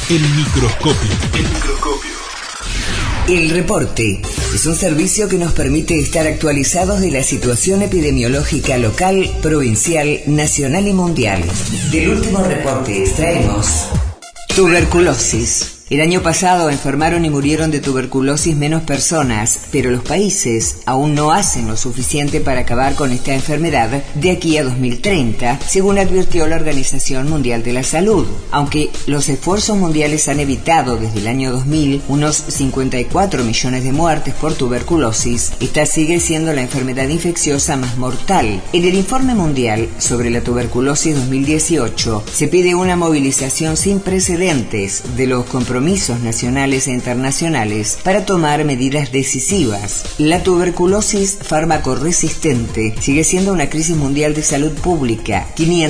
El microscopio. El microscopio. El reporte es un servicio que nos permite estar actualizados de la situación epidemiológica local, provincial, nacional y mundial. Del último reporte extraemos tuberculosis. El año pasado enfermaron y murieron de tuberculosis menos personas, pero los países aún no hacen lo suficiente para acabar con esta enfermedad de aquí a 2030, según advirtió la Organización Mundial de la Salud. Aunque los esfuerzos mundiales han evitado desde el año 2000 unos 54 millones de muertes por tuberculosis, esta sigue siendo la enfermedad infecciosa más mortal. En el Informe Mundial sobre la Tuberculosis 2018 se pide una movilización sin precedentes de los compromisos nacionales e internacionales para tomar medidas decisivas. La tuberculosis fármaco-resistente sigue siendo una crisis mundial de salud pública.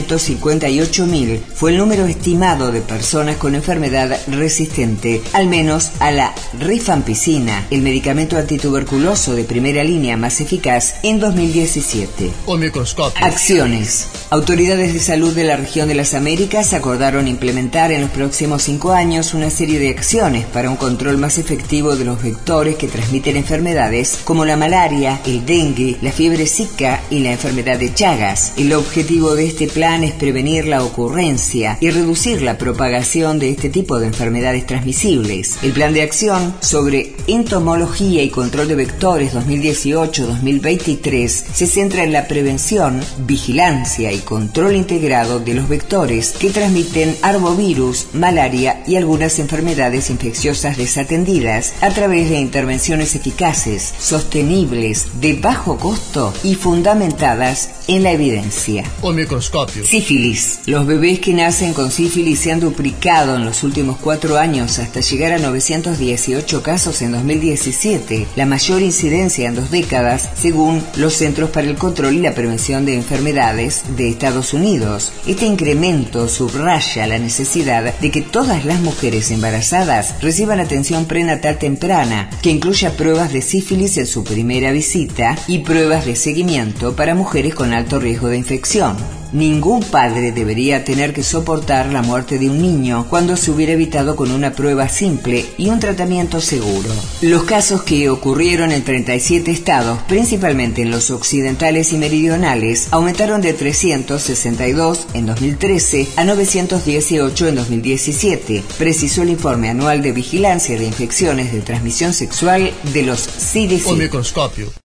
558.000 fue el número estimado de personas con enfermedad resistente, al menos a la rifampicina, el medicamento antituberculoso de primera línea más eficaz, en 2017. Acciones. Autoridades de salud de la región de las Américas acordaron implementar en los próximos 5 años una serie de acciones para un control más efectivo de los vectores que transmiten enfermedades como la malaria, el dengue, la fiebre zika y la enfermedad de Chagas. El objetivo de este plan es prevenir la ocurrencia y reducir la propagación de este tipo de enfermedades transmisibles. El plan de acción sobre entomología y control de vectores 2018-2023 se centra en la prevención, vigilancia y control integrado de los vectores que transmiten arbovirus, malaria y algunas enfermedades infecciosas desatendidas a través de intervenciones eficaces, sostenibles, de bajo costo y fundamentadas en la evidencia. Sífilis. Los bebés que nacen con sífilis se han duplicado en los últimos 4 años hasta llegar a 918 casos en 2017, la mayor incidencia en 2 décadas, según los Centros para el Control y la Prevención de Enfermedades de Estados Unidos. Este incremento subraya la necesidad de que todas las mujeres embarazadas reciban atención prenatal temprana, que incluya pruebas de sífilis en su primera visita y pruebas de seguimiento para mujeres con alto riesgo de infección. Ningún padre debería tener que soportar la muerte de un niño cuando se hubiera evitado con una prueba simple y un tratamiento seguro. Los casos que ocurrieron en 37 estados, principalmente en los occidentales y meridionales, aumentaron de 362 en 2013 a 918 en 2017, precisó el informe anual de vigilancia de infecciones de transmisión sexual de los CDC.